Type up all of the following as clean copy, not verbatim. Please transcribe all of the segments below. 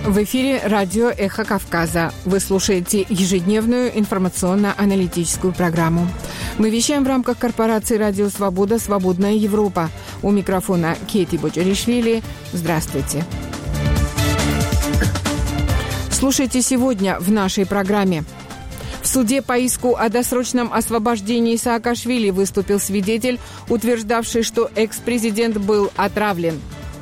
В эфире радио «Эхо Кавказа». Вы слушаете ежедневную информационно-аналитическую программу. Мы вещаем в рамках корпорации «Радио Свобода. Свободная Европа». У микрофона Кейти Боджаришвили. Здравствуйте. Слушайте сегодня в нашей программе. В суде по иску о досрочном освобождении Саакашвили выступил свидетель, утверждавший, что экс-президент был отравлен.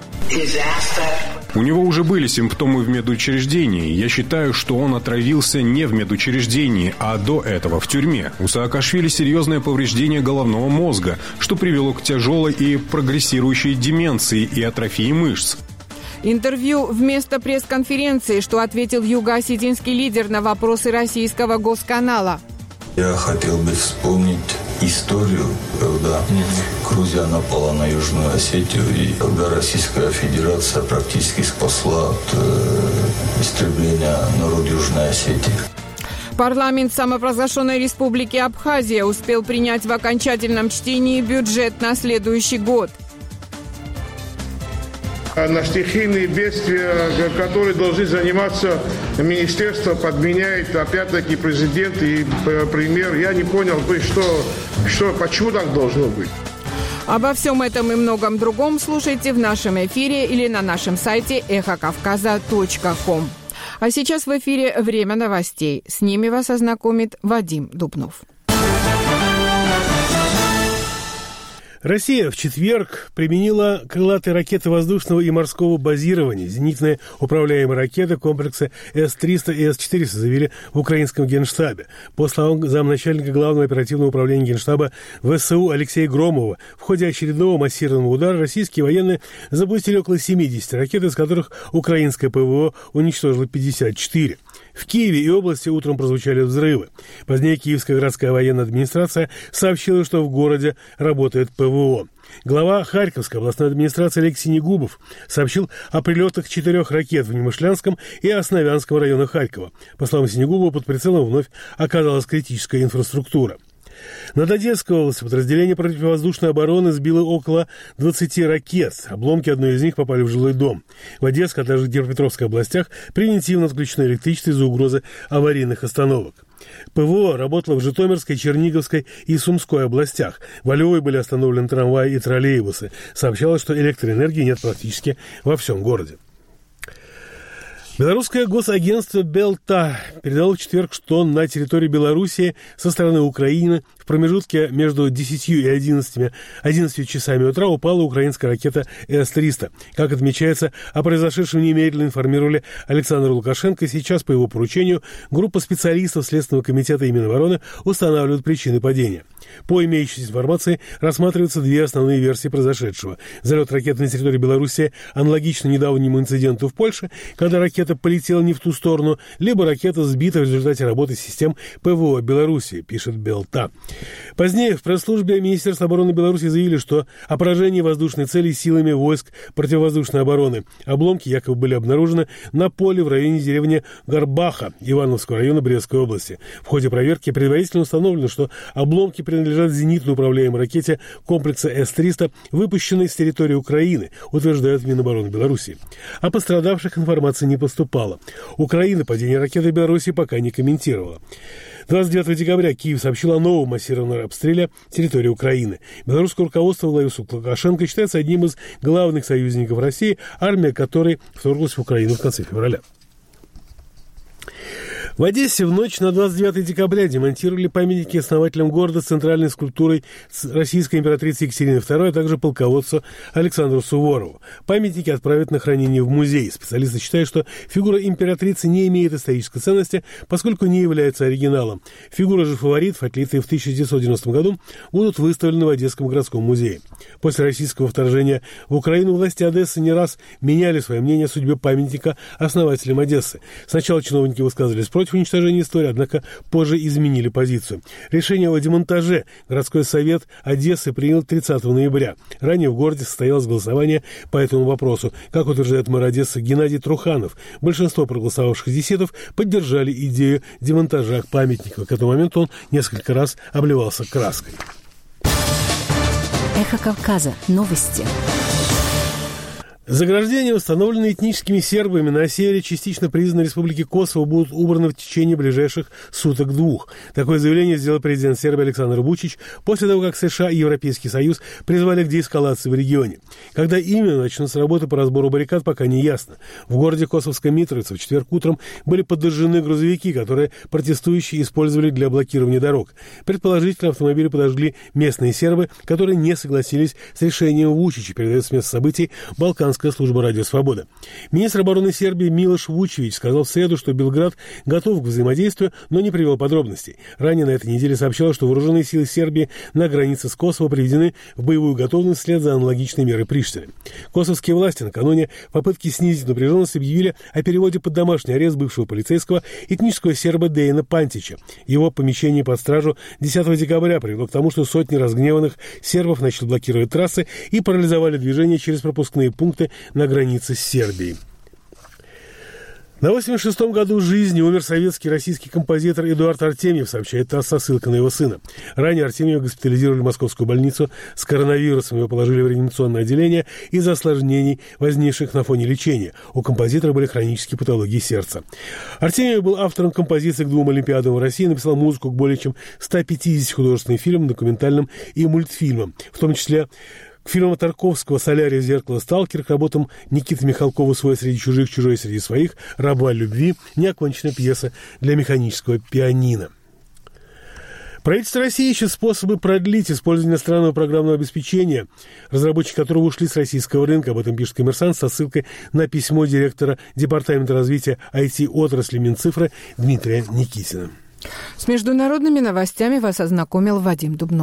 У него уже были симптомы в медучреждении. Я считаю, что он отравился не в медучреждении, а до этого в тюрьме. У Саакашвили серьезное повреждение головного мозга, что привело к тяжелой и прогрессирующей деменции и атрофии мышц. Интервью вместо пресс-конференции, что ответил юго-осетинский лидер на вопросы российского госканала. Я хотел бы вспомнить историю, когда Грузия напала на Южную Осетию, и когда Российская Федерация практически спасла от истребления народа Южной Осетии. Парламент самопровозглашенной республики Абхазия успел принять в окончательном чтении бюджет на следующий год. На стихийные бедствия, которые должны заниматься министерство, подменяет опять-таки президент и премьер. Я не понял, почему так должно быть. Обо всем этом и многом другом слушайте в нашем эфире или на нашем сайте эхокавказа.ком. А сейчас в эфире «Время новостей». С ними вас ознакомит Вадим Дубнов. Россия в четверг применила крылатые ракеты воздушного и морского базирования. Зенитные управляемые ракеты комплекса С-300 и С-400 заявили в украинском генштабе. По словам замначальника Главного оперативного управления генштаба ВСУ Алексея Громова, в ходе очередного массированного удара российские военные запустили около 70 ракет, из которых украинское ПВО уничтожило 54. В Киеве и области утром прозвучали взрывы. Позднее Киевская городская военная администрация сообщила, что в городе работает ПВО. Глава Харьковской областной администрации Алексей Негубов сообщил о прилетах 4 ракет в Немышлянском и Основянском районах Харькова. По словам Синегубова, под прицелом вновь оказалась критическая инфраструктура. Над Одесской областью подразделение противовоздушной обороны сбило около 20 ракет. Обломки одной из них попали в жилой дом. В Одесской, а также Днепропетровской областях превентивно отключено электричество из-за угрозы аварийных остановок. ПВО работало в Житомирской, Черниговской и Сумской областях. В Львове были остановлены трамваи и троллейбусы. Сообщалось, что электроэнергии нет практически во всем городе. Белорусское госагентство «Белта» передало в четверг, что на территории Белоруссии со стороны Украины в промежутке между 10 и 11 часами утра упала украинская ракета С-300. Как отмечается, о произошедшем немедленно информировали Александра Лукашенко. Сейчас, по его поручению, группа специалистов Следственного комитета и Минобороны устанавливают причины падения. По имеющейся информации рассматриваются 2 основные версии произошедшего. Залет ракеты на территории Белоруссии аналогично недавнему инциденту в Польше, когда ракета полетела не в ту сторону, либо ракета сбита в результате работы систем ПВО Беларуси, пишет Белта. Позднее в пресс-службе Министерства обороны Беларуси заявили, что о поражении воздушной цели силами войск противовоздушной обороны. Обломки якобы были обнаружены на поле в районе деревни Горбаха Ивановского района Брестской области. В ходе проверки предварительно установлено, что обломки принадлежат зенитно управляемой ракете комплекса С-300, выпущенной с территории Украины, утверждают Минобороны Беларуси. О пострадавших информации не поступало. Украина падение ракеты Беларуси пока не комментировала. 29 декабря Киев сообщил о новом массированном обстреле территории Украины. Белорусское руководство во главе с Лукашенко считается одним из главных союзников России, армия которой вторглась в Украину в конце февраля. В Одессе в ночь на 29 декабря демонтировали памятники основателям города с центральной скульптурой российской императрицы Екатерины II, а также полководцу Александру Суворову. Памятники отправят на хранение в музей. Специалисты считают, что фигура императрицы не имеет исторической ценности, поскольку не является оригиналом. Фигуры же фаворитов, отлитые в 1990 году, будут выставлены в Одесском городском музее. После российского вторжения в Украину власти Одессы не раз меняли свое мнение о судьбе памятника основателям Одессы. Сначала чиновники высказывались против уничтожения истории, однако позже изменили позицию. Решение о демонтаже городской совет Одессы принял 30 ноября. Ранее в городе состоялось голосование по этому вопросу. Как утверждает мэр Одессы Геннадий Труханов, большинство проголосовавших одесситов поддержали идею демонтажа памятника. К этому моменту он несколько раз обливался краской. Эхо Кавказа. Новости. Заграждения, установленные этническими сербами на севере частично признанной республики Косово, будут убраны в течение ближайших суток-двух. Такое заявление сделал президент Сербии Александр Вучич после того, как США и Европейский Союз призвали к деэскалации в регионе. Когда именно начнутся работы по разбору баррикад, пока не ясно. В городе Косовская Митровица в четверг утром были подожжены грузовики, которые протестующие использовали для блокирования дорог. Предположительно, автомобили подожгли местные сербы, которые не согласились с решением Вучича, передает с места событий Балканская служба «Радио Свобода». Министр обороны Сербии Милош Вучевич сказал в среду, что Белград готов к взаимодействию, но не привел подробностей. Ранее на этой неделе сообщалось, что вооруженные силы Сербии на границе с Косово приведены в боевую готовность вслед за аналогичной мерой Приштины. Косовские власти накануне в попытке снизить напряженность объявили о переводе под домашний арест бывшего полицейского этнического серба Деяна Пантича. Его помещение под стражу 10 декабря привело к тому, что сотни разгневанных сербов начали блокировать трассы и парализовали движение через пропускные пункты на границе с Сербией. На 86-м году жизни умер советский российский композитор Эдуард Артемьев, сообщает ТАСС со ссылкой на его сына. Ранее Артемьева госпитализировали в московскую больницу с коронавирусом. Его положили в реанимационное отделение из-за осложнений, возникших на фоне лечения. У композитора были хронические патологии сердца. Артемьев был автором композиций к 2 Олимпиадам в России, написал музыку к более чем 150 художественным фильмам, документальным и мультфильмам, в том числе к фильмам Тарковского «Солярис», «Зеркало», «Сталкер», к работам Никиты Михалкова «Свой среди чужих, чужой среди своих», «Раба любви», неоконченная пьеса для механического пианино. Правительство России ищет способы продлить использование иностранного программного обеспечения, разработчики которого ушли с российского рынка. Об этом пишет «Коммерсант» со ссылкой на письмо директора Департамента развития IT-отрасли Минцифры Дмитрия Никитина. С международными новостями вас ознакомил Вадим Дубнов.